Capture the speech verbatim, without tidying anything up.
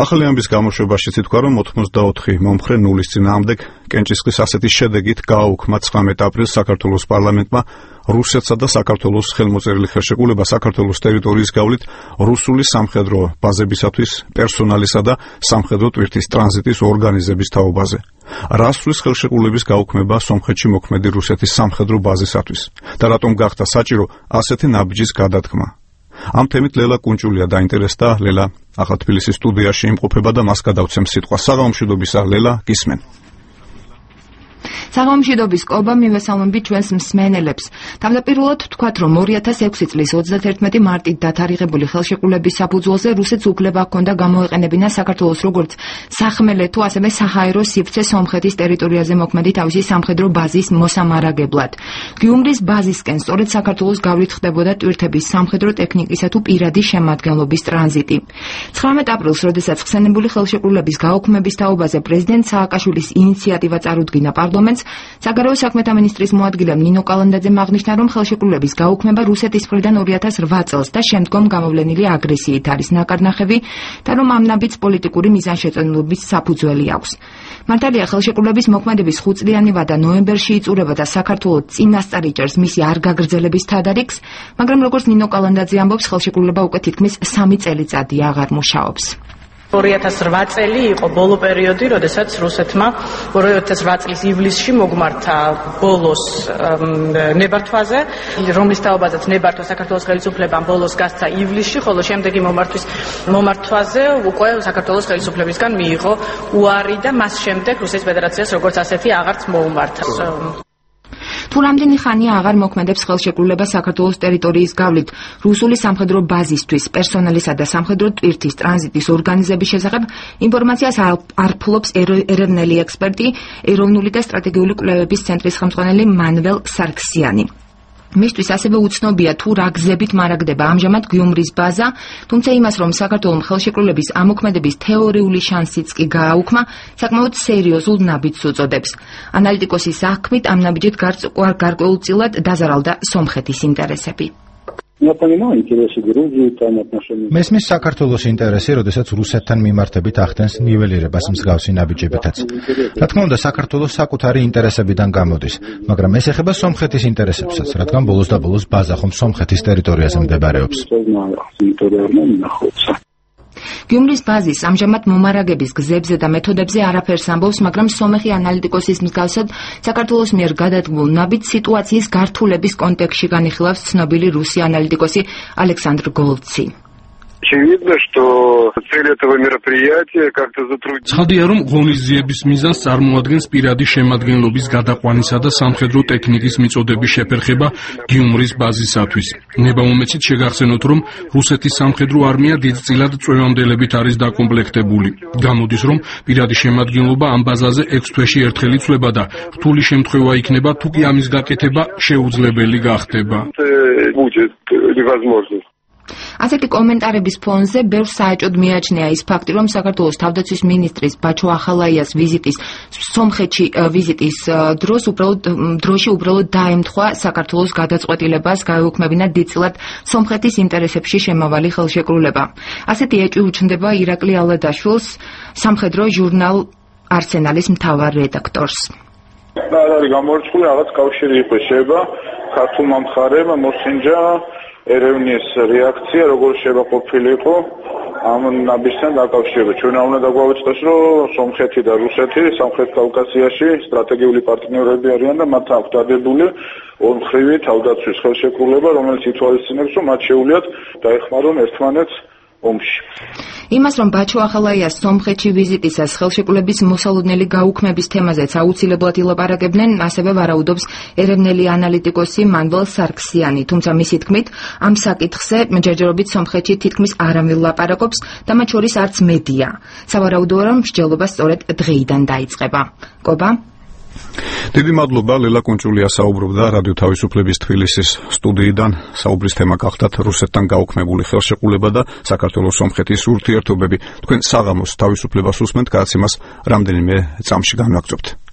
ახალი ამბის გამოშვებაშიც ითქვა, რომ ოთხმოცდაოთხი მომხრე ნულის წინააღმდეგ კენჭისყრის ასეთი შედეგით გააუქმა ცხრამეტ აპრილს საქართველოს პარლამენტმა რუსეთსა და საქართველოს ხელმოწერილი ხელშეკრულება საქართველოს ტერიტორიის გავლით რუსული სამხედრო ბაზებისათვის პერსონალისა და სამხედრო ტვირთის ტრანზიტის ორგანიზების თაობაზე. რას სურს ხელშეკრულების გაუქმება სომხეთში მოქმედი რუსეთის სამხედრო ბაზისათვის და რატომ გახდა საჭირო ასეთი ნაბიჯის გადათქმა? ამ თემით ლელა კუნჭულია დაინტერესდა. ლელა ახალ თბილისის სტუდიაში იმყოფება და მას გადავცემ სიტყვა. საღამომშვიდობისა, ლელა, გისმენ. საღამომშვიდობის კობა, მივესალმები ჩვენს მსმენელებს. თავდაპირველად ვთქვათ, რომ ორი ათას ექვსი წლის ოცდაათერთმეტი მარტით დათარიღებული ხელშეკრულების საფუძველზე რუსეთს უფლება ჰქონდა გამოეყენებინა საქართველოს როგორც სახმელეთო, ასევე საჰაერო სივრცე სომხეთის ტერიტორიაზე მოქმედი თავისი სამხედრო ბაზის მოსამარაგებლად. გიუმრის ბაზისკენ სწორედ საქართველოს გავლით ხდებოდა ტვირთების სამხედრო ტექნიკისა თუ პირადი შემადგენლობის ტრანზიტი. ცხრამეტ აპრილს, როდესაც ხსენებული ხელშეკრულების გაუქმების თაობაზე პრეზიდენტ სააკაშვილის ინიციატივა წარუდგინა პარლამენტს, საგარეო საქმეთა მინისტრის მოადგილემ ნინო კალანდაძემ აღნიშნა, რომ ხელშეკრულების გაუქმება რუსეთის მხრიდან ორი ათას რვა წელს და შემდგომ გამოვლენილი აგრესიით არის ნაკარნახევი და რომ ამ ნაბიჯს პოლიტიკური მიზანშეწონილობის საფუძველი აქვს. მართალია, ხელშეკრულების მოქმედების ხუთწლიანი ვადა ნოემბერში იწურება და საქართველოს წინასწარ იჭერს მისი არ გაგრძელების თადარიგს, მაგრამ როგორც ნინო კალანდაძე ამბობს, ხელშეკრულება უკვე თითქმის სამი წელიწადი აღარ მუშაობს. ორი ათას რვა წელი იყო ბოლო პერიოდი, როდესაც რუსეთმა ორი ათას რვა წლის ივლისში მოგმართა ბოლოს ნებართვაზე, რომლის თაობაზეც ნებართვა საქართველოს ხელისუფლებამ ბოლოს გასცა ივლისში, ხოლო შემდეგი მომართვის მომართვაზე უკვე საქართველოს ხელისუფლებისგან მიიღო უარი და მას შემდეგ რუსეთის ფედერაციას როგორც ასეთი აღარც მოუმართა. თუ რამდენი ხანია აღარ მოქმედებს ხელშეკრულება საქართველოს ტერიტორიის გავლით რუსული სამხედრო ბაზისთვის პერსონალისა და სამხედრო ტვირთის ტრანზიტის ორგანიზების შესახებ ინფორმაციას არ ფლობს ეროვნული ექსპერტი, ეროვნული და სტრატეგიული კვლევების ცენტრის ხელმძღვანელი მანუელ სარქსიანი. მისთვის ასევე უცნობია თუ რა გზებით მარაგდება ამჟამად გიუმრის ბაზა, თუმცა იმას, რომ საქართველოს ხელშეკრულების ამოქმედების თეორიული შანსიც კი გააუქმა, საკმაოდ სერიოზულ ნაბიჯს უწოდებს. ანალიტიკოსის აღქმით, ამ ნაბიჯით გარკვეულწილად დაზარალდა სომხეთის ინტერესები. მესმის საქართველოს ინტერესი, როდესაც რუსეთთან მიმართებით ახდენს ნიველირებას მსგავსი ნაბიჯებითაც. რა თქმა უნდა, საქართველოს საკუთარი ინტერესებიდან გამოდის, მაგრამ ეს ეხება სომხეთის ინტერესებსაც, რადგან ბოლოს და ბოლოს ბაზა ხომ სომხეთის ტერიტორიაზე მდებარეობს. გიუმრის ბაზის ამჟამად მომარაგების გზებზე და მეთოდებზე არაფერს ამბობს, მაგრამ სომეხი ანალიტიკოსის მსგავსად საქართველოს მიერ გადადგმულ ნაბიჯს სიტუაციის გართულების კონტექსტში განიხილავს ცნობილი რუსი ანალიტიკოსი ალექსანდრ გოლცი. ცხადია, რომ ღონისძიების მიზანს წარმოადგენს პირადი შემადგენლობის გადაყვანისა და სამხედრო ტექნიკის მიწოდების შეფერხება გიუმრის ბაზისათვის. ნებამომეცით შეგახსენოთ, რომ რუსეთის სამხედრო არმია დიდწილად წვევამდელებით არის დაკომპლექტებული. გამოდის, რომ პირადი შემადგენლობა ამ ბაზაზე ექვს თვეში ერთხელ იცვლება და რთული შემთხვევა იქნება, თუ კი ამის გაკეთება შეუძლებელი გახდება. ასეთი კომენტარების ფონზე ბევრს საეჭოდ მიაჩნია ის ფაქტი, რომ საქართველოს თავდაცვის მინისტრის ბაჩო ახალაიას ვიზიტის სომხეთში ვიზიტის დროს უბრალოდ დროში უბრალოდ დაემთხვა საქართველოს გადაწყვეტილებას გაეუქმებინა დიდწილად სომხეთის ინტერესებში შემავალი ხელშეკრულება. ასეთი ეჭვი უჩნდება ირაკლი ალადაშვილს, სამხედრო ჟურნალ არსენალის მთავარ რედაქტორს. არ არის გამორჩეული რაღაც კავშირი იყო შეიძლება ქართულმა მხარემ მოსინჯა ერევნის რეაქცია როგორ შეიძლება ყოფილიყო ამ ნაბიჯთან დაკავშირებით. ჩვენ არ უნდა დაგვაუწყდეს, რომ სომხეთი და რუსეთი სამხრეთ კავკასიაში სტრატეგიული პარტნიორები არიან და მათ აქვთ დადებული ორმხრივი თავდაცვის ხელშეკრულება, რომელიც ითვალისწინებს, რომ მათ შეუძლიათ დაეხმარონ ერთმანეთს ომში. იმას, რომ ბაჩო ახალაიას სომხეთში ვიზიტისას ხელშეკრულების მოსალოდნელი გაუქმების თემაზეც აუცილებლად ილაპარაკებდნენ, ასევე ვარაუდობს ეროვნული ანალიტიკოსი მანუელ სარქსიანი, თუმცა მისი თქმით, ამ საკითხზე ჯერჯერობით სომხეთში თითქმის არავინ ლაპარაკობს და მათ შორის არც მედია. სავარაუდოა, რომ მსჯელობა სწორედ დღეიდან დაიწყება. კობა? დიდი მადლობა, ლელა კუნჭულია საუბრობდა რადიო თავისუფლების თბილისის სტუდიიდან. საუბრის თემა გახდათ რუსეთთან გაუქმებული ხელშეკრულება და საქართველოს სომხეთის ურთიერთობები. თქვენ საღამოს თავისუფლებას უსმენთ, გადაცემას რამდენიმე წამში განვაგრძობთ.